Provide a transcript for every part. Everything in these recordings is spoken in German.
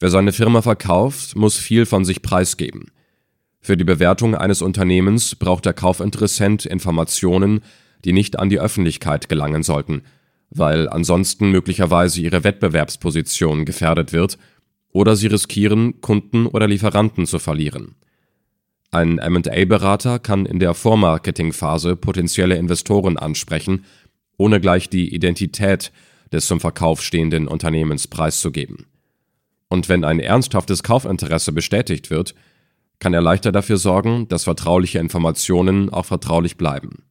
Wer seine Firma verkauft, muss viel von sich preisgeben. Für die Bewertung eines Unternehmens braucht der Kaufinteressent Informationen, die nicht an die Öffentlichkeit gelangen sollten, weil ansonsten möglicherweise ihre Wettbewerbsposition gefährdet wird oder sie riskieren, Kunden oder Lieferanten zu verlieren. Ein M&A-Berater kann in der Vormarketingphase potenzielle Investoren ansprechen, ohne gleich die Identität des zum Verkauf stehenden Unternehmens preiszugeben. Und wenn ein ernsthaftes Kaufinteresse bestätigt wird, kann er leichter dafür sorgen, dass vertrauliche Informationen auch vertraulich bleiben.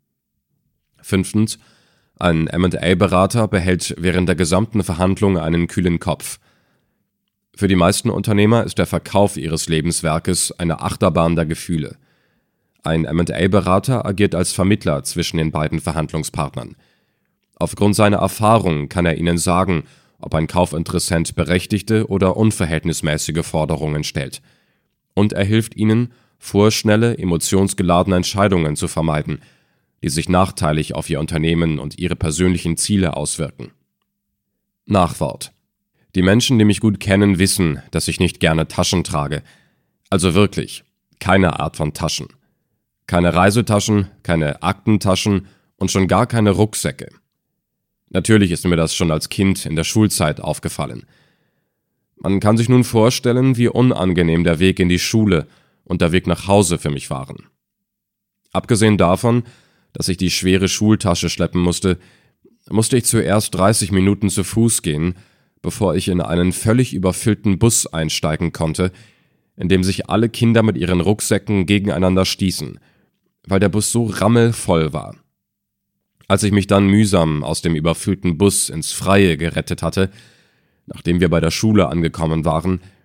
5. Ein M&A-Berater behält während der gesamten Verhandlung einen kühlen Kopf. Für die meisten Unternehmer ist der Verkauf ihres Lebenswerkes eine Achterbahn der Gefühle. Ein M&A-Berater agiert als Vermittler zwischen den beiden Verhandlungspartnern. Aufgrund seiner Erfahrung kann er ihnen sagen, ob ein Kaufinteressent berechtigte oder unverhältnismäßige Forderungen stellt. Und er hilft ihnen, vorschnelle, emotionsgeladene Entscheidungen zu vermeiden, die sich nachteilig auf ihr Unternehmen und ihre persönlichen Ziele auswirken. Nachwort: Die Menschen, die mich gut kennen, wissen, dass ich nicht gerne Taschen trage. Also wirklich, keine Art von Taschen. Keine Reisetaschen, keine Aktentaschen und schon gar keine Rucksäcke. Natürlich ist mir das schon als Kind in der Schulzeit aufgefallen. Man kann sich nun vorstellen, wie unangenehm der Weg in die Schule und der Weg nach Hause für mich waren. Abgesehen davon, dass ich die schwere Schultasche schleppen musste ich zuerst 30 Minuten zu Fuß gehen, bevor ich in einen völlig überfüllten Bus einsteigen konnte, in dem sich alle Kinder mit ihren Rucksäcken gegeneinander stießen, weil der Bus so rammelvoll war. Als ich mich dann mühsam aus dem überfüllten Bus ins Freie gerettet hatte, nachdem wir bei der Schule angekommen waren,